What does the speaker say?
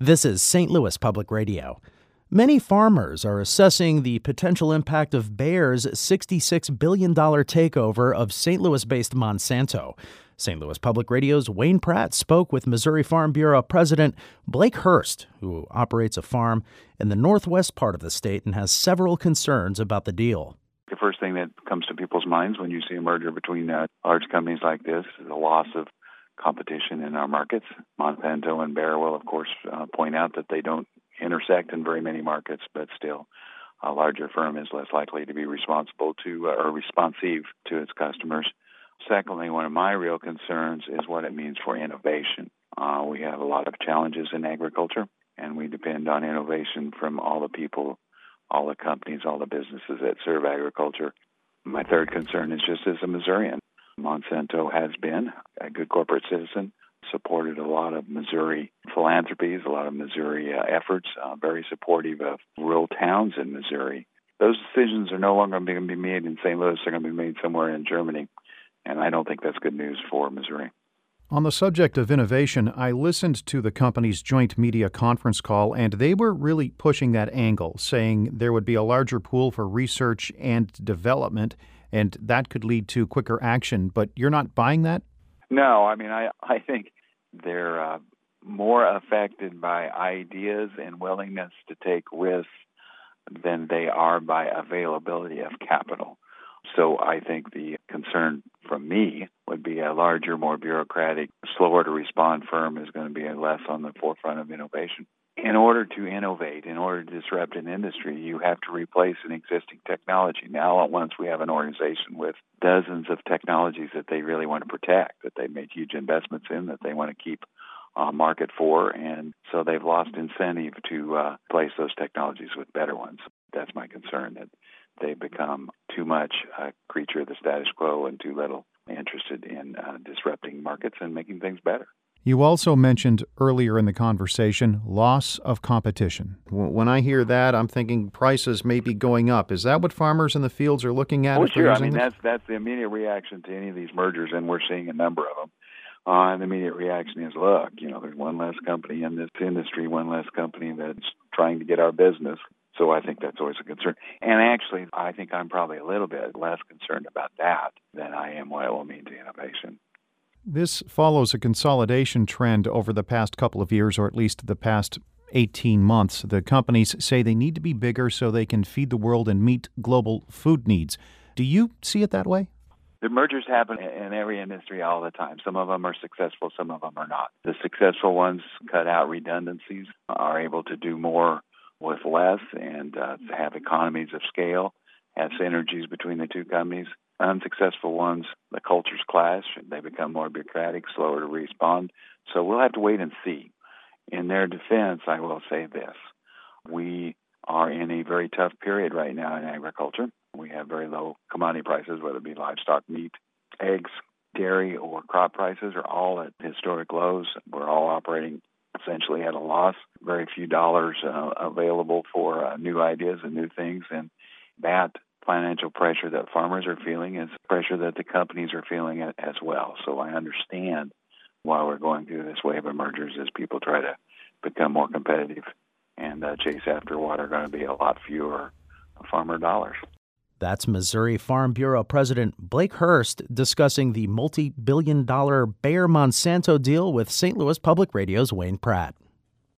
This is St. Louis Public Radio. Many farmers are assessing the potential impact of Bayer's $66 billion takeover of St. Louis-based Monsanto. St. Louis Public Radio's Wayne Pratt spoke with Missouri Farm Bureau President Blake Hurst, who operates a farm in the northwest part of the state and has several concerns about the deal. The first thing that comes to people's minds when you see a merger between large companies like this is the loss of competition in our markets. Monsanto and Bayer will, of course, point out that they don't intersect in very many markets, but still, a larger firm is less likely to be responsive to its customers. Secondly, one of my real concerns is what it means for innovation. We have a lot of challenges in agriculture, and we depend on innovation from all the people, all the companies, all the businesses that serve agriculture. My third concern is just as a Missourian. Monsanto has been a good corporate citizen, supported a lot of Missouri philanthropies, a lot of Missouri efforts, very supportive of rural towns in Missouri. Those decisions are no longer going to be made in St. Louis. They're going to be made somewhere in Germany, and I don't think that's good news for Missouri. On the subject of innovation, I listened to the company's joint media conference call, and they were really pushing that angle, saying there would be a larger pool for research and development, and that could lead to quicker action. But you're not buying that? No, I think they're more affected by ideas and willingness to take risks than they are by availability of capital. So I think the concern from me would be a larger, more bureaucratic, slower to respond firm is going to be less on the forefront of innovation. In order to innovate, in order to disrupt an industry, you have to replace an existing technology. Now, at once, we have an organization with dozens of technologies that they really want to protect, that they made huge investments in, that they want to keep market for, and so they've lost incentive to replace those technologies with better ones. That's my concern, that they've become too much a creature of the status quo and too little interested in disrupting markets and making things better. You also mentioned earlier in the conversation loss of competition. When I hear that, I'm thinking prices may be going up. Is that what farmers in the fields are looking at? Oh, sure. That's the immediate reaction to any of these mergers, and we're seeing a number of them. And the immediate reaction is, look, there's one less company in this industry, one less company that's trying to get our business. So I think that's always a concern. And actually, I think I'm probably a little bit less concerned about that than I am what it will mean to innovation. This follows a consolidation trend over the past couple of years, or at least the past 18 months. The companies say they need to be bigger so they can feed the world and meet global food needs. Do you see it that way? The mergers happen in every industry all the time. Some of them are successful, some of them are not. The successful ones cut out redundancies, are able to do more with less, and have economies of scale, have synergies between the two companies. Unsuccessful ones, the cultures clash, they become more bureaucratic, slower to respond. So we'll have to wait and see. In their defense, I will say this. We are in a very tough period right now in agriculture. We have very low commodity prices, whether it be livestock, meat, eggs, dairy, or crop prices are all at historic lows. We're all operating essentially at a loss. Very few dollars available for new ideas and new things. And that financial pressure that farmers are feeling is pressure that the companies are feeling as well. So I understand why we're going through this wave of mergers as people try to become more competitive and chase after what are going to be a lot fewer farmer dollars. That's Missouri Farm Bureau President Blake Hurst discussing the multi-billion-dollar Bayer-Monsanto deal with St. Louis Public Radio's Wayne Pratt.